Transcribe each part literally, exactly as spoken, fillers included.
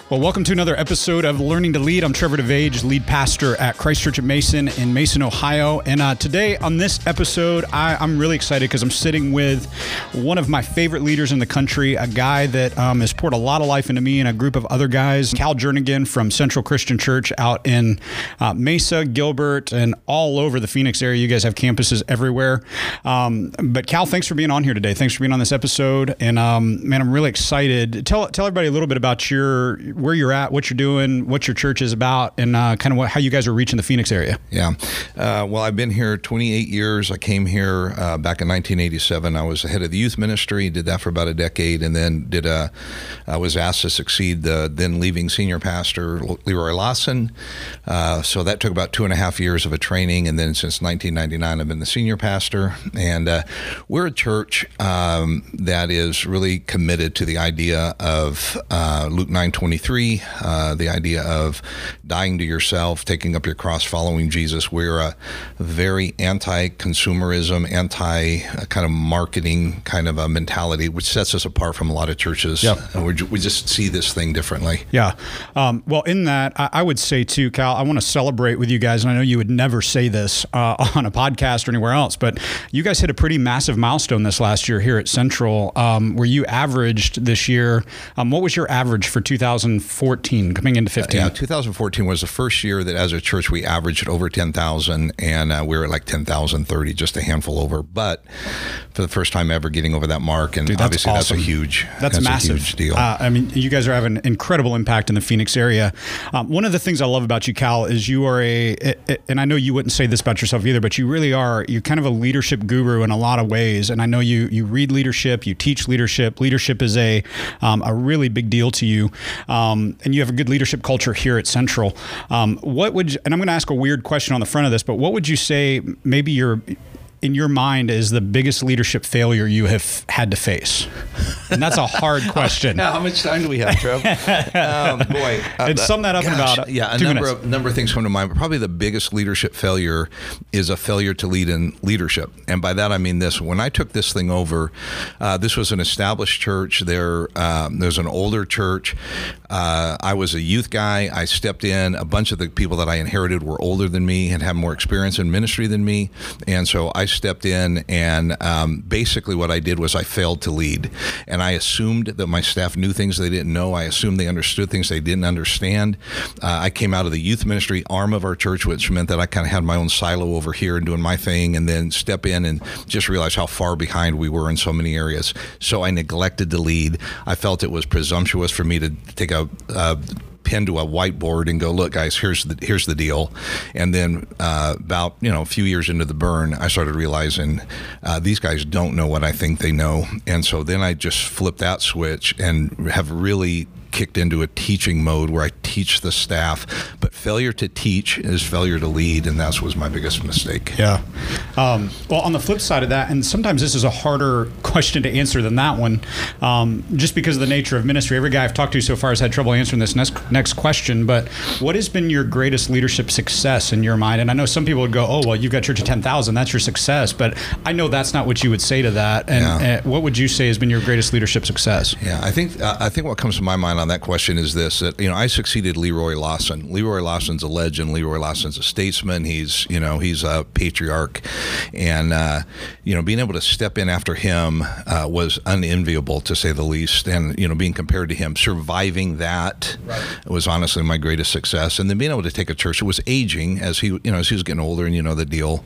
Well, welcome to another episode of Learning to Lead. I'm Trevor DeVage, lead pastor at Christ Church at Mason in Mason, Ohio. And uh, today on this episode, I, I'm really excited because I'm sitting with one of my favorite leaders in the country, a guy that um, has poured a lot of life into me and a group of other guys. Cal Jernigan from Central Christian Church out in uh, Mesa, Gilbert, and all over the Phoenix area. You guys have campuses everywhere. Um, but Cal, thanks for being on here today. Thanks for being on this episode. And um, man, I'm really excited. Tell tell everybody a little bit about your where you're at, what you're doing, what your church is about, and uh, kind of what, how you guys are reaching the Phoenix area. Yeah. Uh, well, I've been here twenty-eight years. I came here uh, back in nineteen eighty-seven. I was the head of the youth ministry, did that for about a decade, and then did a, I was asked to succeed the then leaving senior pastor, Leroy Lawson. Uh, so that took about two and a half years of a training, and then since nineteen ninety-nine, I've been the senior pastor. And uh, we're a church um, that is really committed to the idea of uh, Luke nine twenty-three, Uh, the idea of dying to yourself, taking up your cross, following Jesus. We're a very anti-consumerism, anti uh, kind of marketing kind of a mentality, which sets us apart from a lot of churches. Yep. And we we just see this thing differently. Yeah. Um, well, in that, I, I would say too, Cal, I want to celebrate with you guys, and I know you would never say this uh, on a podcast or anywhere else, but you guys hit a pretty massive milestone this last year here at Central, um, where you averaged this year. Um, what was your average for two thousand fourteen coming into fifteen? Uh, yeah, two thousand fourteen was the first year that as a church we averaged over ten thousand, and uh, we were at like ten thousand thirty, just a handful over. But for the first time ever getting over that mark, and Dude, that's obviously awesome. that's a huge, that's, that's massive. a huge deal. Uh, I mean, you guys are having an incredible impact in the Phoenix area. Um, one of the things I love about you, Cal, is you are a, and I know you wouldn't say this about yourself either, but you really are, you're kind of a leadership guru in a lot of ways. And I know you you read leadership, you teach leadership. Leadership is a um, a really big deal to you. Um, and you have a good leadership culture here at Central. Um, what would, you, and I'm going to ask a weird question on the front of this, but what would you say maybe your, in your mind, is the biggest leadership failure you have had to face? And that's a hard question. Now, how much time do we have, Trev? um, boy, uh, and sum that up gosh, in about yeah, a two number minutes. of number of things come to mind. But probably the biggest leadership failure is a failure to lead in leadership, and by that I mean this: when I took this thing over, uh, this was an established church. There, um, there's an older church. Uh, I was a youth guy. I stepped in. A bunch of the people that I inherited were older than me and had more experience in ministry than me, and so I stepped in, and um, basically what I did was I failed to lead. And I assumed that my staff knew things they didn't know. I assumed they understood things they didn't understand. Uh, I came out of the youth ministry arm of our church, which meant that I kind of had my own silo over here and doing my thing, and then step in and just realize how far behind we were in so many areas. So I neglected to lead. I felt it was presumptuous for me to take a uh, pen to a whiteboard and go, look, guys, here's the here's the deal. And then uh, about you know a few years into the burn, I started realizing uh, these guys don't know what I think they know. And so then I just flipped that switch and have really kicked into a teaching mode where I teach the staff. But failure to teach is failure to lead, and that was my biggest mistake. Yeah. Um, well, on the flip side of that, and sometimes this is a harder question to answer than that one, um, just because of the nature of ministry. Every guy I've talked to so far has had trouble answering this next next question, but what has been your greatest leadership success in your mind? And I know some people would go, oh, well, you've got church of ten thousand, that's your success, but I know that's not what you would say to that. And yeah. uh, what would you say has been your greatest leadership success? Yeah, I think uh, I think what comes to my mind on that question is this, that, you know, I succeeded Leroy Lawson. Leroy Lawson's a legend. Leroy Lawson's a statesman. He's, you know, he's a patriarch. And, uh, you know, being able to step in after him uh, was unenviable, to say the least. And, you know, being compared to him, surviving that right. was honestly my greatest success. And then being able to take a church that was aging as he, you know, as he was getting older, and, you know, the deal,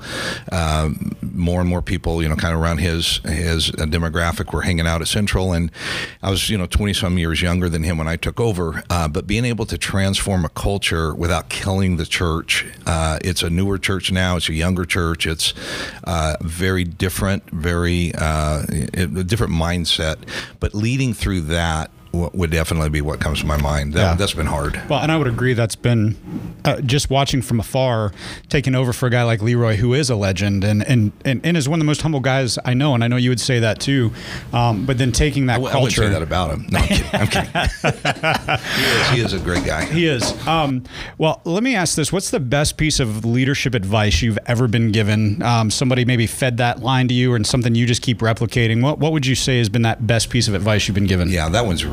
um, more and more people, you know, kind of around his, his uh, demographic were hanging out at Central. And I was, you know, twenty some years younger than him when I took over, uh, but being able to transform a culture without killing the church. Uh, it's a newer church now. It's a younger church. It's uh, very different, very uh, a different mindset. But leading through that would definitely be what comes to my mind. That, yeah. That's been hard. Well, and I would agree that's been, uh, just watching from afar, taking over for a guy like Leroy, who is a legend and and, and, and is one of the most humble guys I know, and I know you would say that too, um, but then taking that I w- culture. I wouldn't say that about him. No, I'm kidding. I'm kidding. he, is, he is a great guy. He is. Um, well, let me ask this. What's the best piece of leadership advice you've ever been given? Um, somebody maybe fed that line to you, or something you just keep replicating. What, what would you say has been that best piece of advice you've been given? Yeah, that one's really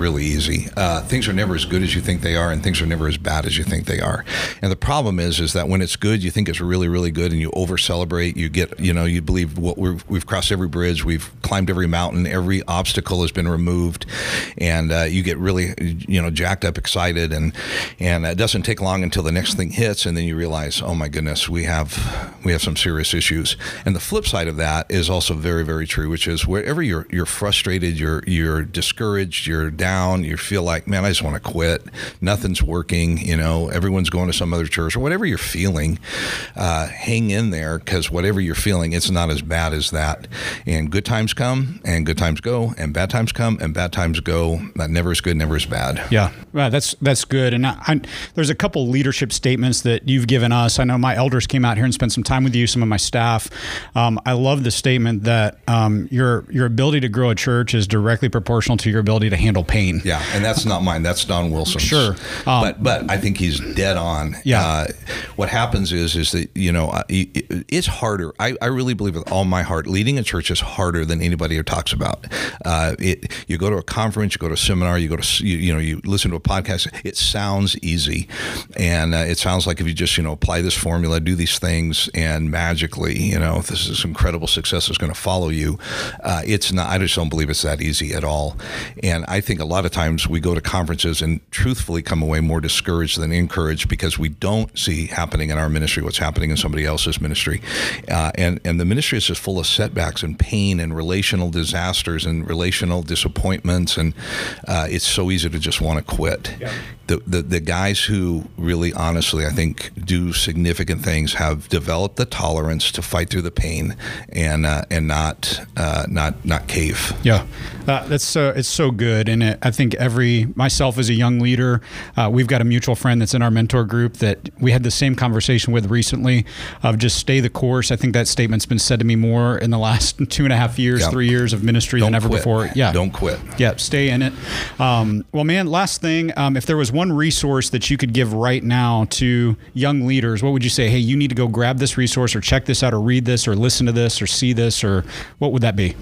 really easy. Uh, things are never as good as you think they are, and things are never as bad as you think they are. And the problem is, is that when it's good, you think it's really, really good, and you over celebrate. You get, you know, you believe what we've we've crossed every bridge, we've climbed every mountain, every obstacle has been removed, and uh, you get really, you know, jacked up, excited, and and it doesn't take long until the next thing hits, and then you realize, oh my goodness, we have we have some serious issues. And the flip side of that is also very, very true, which is wherever you're you're frustrated, you're you're discouraged, you're down, you feel like, man, I just want to quit. Nothing's working. You know, everyone's going to some other church, or whatever you're feeling. Uh, hang in there, because whatever you're feeling, it's not as bad as that. And good times come, and good times go, and bad times come, and bad times go. That never is good, never is bad. Yeah, well, that's that's good. And I, I, there's a couple leadership statements that you've given us. I know my elders came out here and spent some time with you, some of my staff. Um, I love the statement that um, your your ability to grow a church is directly proportional to your ability to handle pain. Yeah, and that's not mine. That's Don Wilson's. Sure, um, but but I think he's dead on. Yeah. Uh, what happens is is that, you know, it's harder. I, I really believe with all my heart, leading a church is harder than anybody ever talks about. Uh, it you go to a conference, you go to a seminar, you go to you, you know you listen to a podcast. It sounds easy, and uh, it sounds like if you just you know apply this formula, do these things, and magically, you know, this is incredible success is going to follow you. Uh, it's not. I just don't believe it's that easy at all. And I think a lot of times we go to conferences and truthfully come away more discouraged than encouraged, because we don't see happening in our ministry what's happening in somebody else's ministry. Uh, and, and the ministry is just full of setbacks and pain and relational disasters and relational disappointments. And uh, it's so easy to just want to quit. Yeah. The, the the guys who really, honestly, I think do significant things have developed the tolerance to fight through the pain and uh, and not uh, not not cave. Yeah, uh, that's so it's so good, and it, I think every myself as a young leader, uh, we've got a mutual friend that's in our mentor group that we had the same conversation with recently of just stay the course. I think that statement's been said to me more in the last two and a half years, yep. three years of ministry Don't than ever quit. before. Yeah, don't quit. Yeah, stay in it. Um, well, man, last thing, um, if there was one resource that you could give right now to young leaders, what would you say? Hey, you need to go grab this resource, or check this out, or read this, or listen to this, or see this, or what would that be?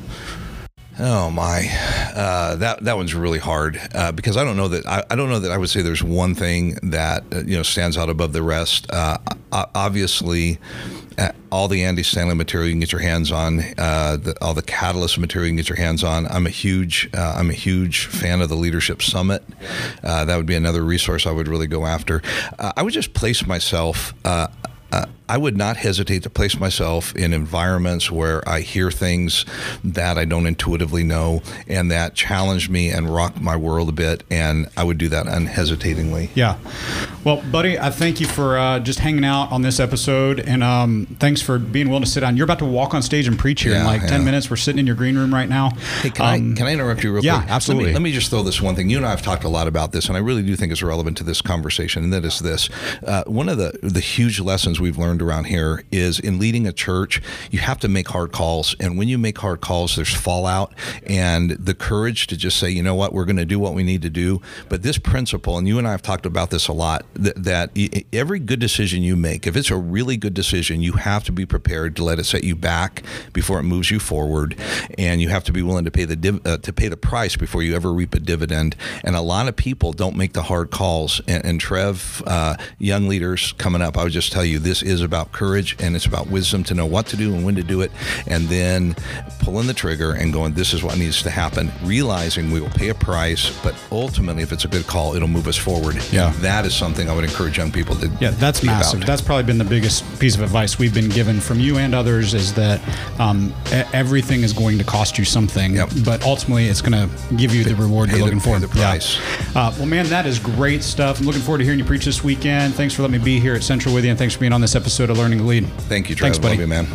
Oh my, uh, that that one's really hard uh, because I don't know that I, I don't know that I would say there's one thing that uh, you know stands out above the rest. Uh, obviously, uh, all the Andy Stanley material you can get your hands on, uh, the, all the Catalyst material you can get your hands on. I'm a huge uh, I'm a huge fan of the Leadership Summit. Uh, that would be another resource I would really go after. Uh, I would just place myself. Uh, Uh, I would not hesitate to place myself in environments where I hear things that I don't intuitively know and that challenge me and rock my world a bit, and I would do that unhesitatingly. Yeah. Well, buddy, I thank you for uh, just hanging out on this episode, and um, thanks for being willing to sit down. You're about to walk on stage and preach here yeah, in like yeah. ten minutes. We're sitting in your green room right now. Hey, can, um, I, can I interrupt you real yeah, quick? Yeah, absolutely. Let me, let me just throw this one thing. You and I have talked a lot about this, and I really do think it's relevant to this conversation, and that is this. Uh, one of the, the huge lessons we've learned around here is in leading a church, you have to make hard calls. And when you make hard calls, there's fallout, and the courage to just say, you know what, we're going to do what we need to do. But this principle, and you and I have talked about this a lot, that, that every good decision you make, if it's a really good decision, you have to be prepared to let it set you back before it moves you forward. And you have to be willing to pay the div, uh, to pay the price before you ever reap a dividend. And a lot of people don't make the hard calls. And, and Trev, uh, young leaders coming up, I would just tell you, this is about courage, and it's about wisdom to know what to do and when to do it, and then pulling the trigger and going, this is what needs to happen, realizing we will pay a price, but ultimately, if it's a good call, it'll move us forward. Yeah. And that is something I would encourage young people to Yeah, that's massive. about. That's probably been the biggest piece of advice we've been given from you and others, is that um, everything is going to cost you something, yep. but ultimately it's going to give you the reward pay you're looking the, for. Pay the price. Yeah. Uh, well, man, that is great stuff. I'm looking forward to hearing you preach this weekend. Thanks for letting me be here at Central with you, and thanks for being on this episode of Learning to Lead. Thank you, Trev. Thanks, buddy. Love you, man.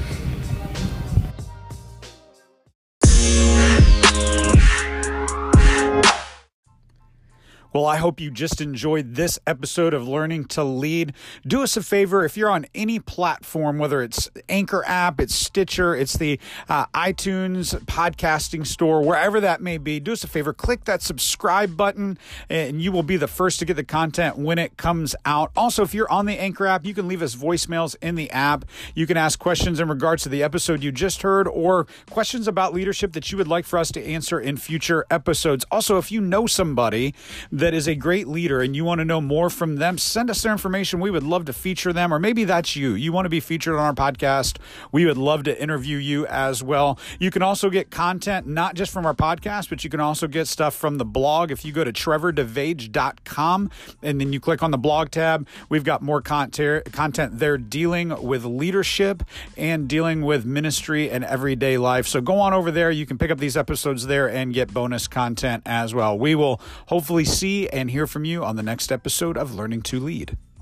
Well, I hope you just enjoyed this episode of Learning to Lead. Do us a favor, if you're on any platform, whether it's Anchor app, it's Stitcher, it's the uh, iTunes podcasting store, wherever that may be, do us a favor, click that subscribe button and you will be the first to get the content when it comes out. Also, if you're on the Anchor app, you can leave us voicemails in the app. You can ask questions in regards to the episode you just heard or questions about leadership that you would like for us to answer in future episodes. Also, if you know somebody that is a great leader and you want to know more from them, send us their information. We would love to feature them. Or maybe that's you. You want to be featured on our podcast. We would love to interview you as well. You can also get content, not just from our podcast, but you can also get stuff from the blog. If you go to trevor devage dot com and then you click on the blog tab, we've got more content content there dealing with leadership and dealing with ministry and everyday life. So go on over there. You can pick up these episodes there and get bonus content as well. We will hopefully see and hear from you on the next episode of Learning to Lead.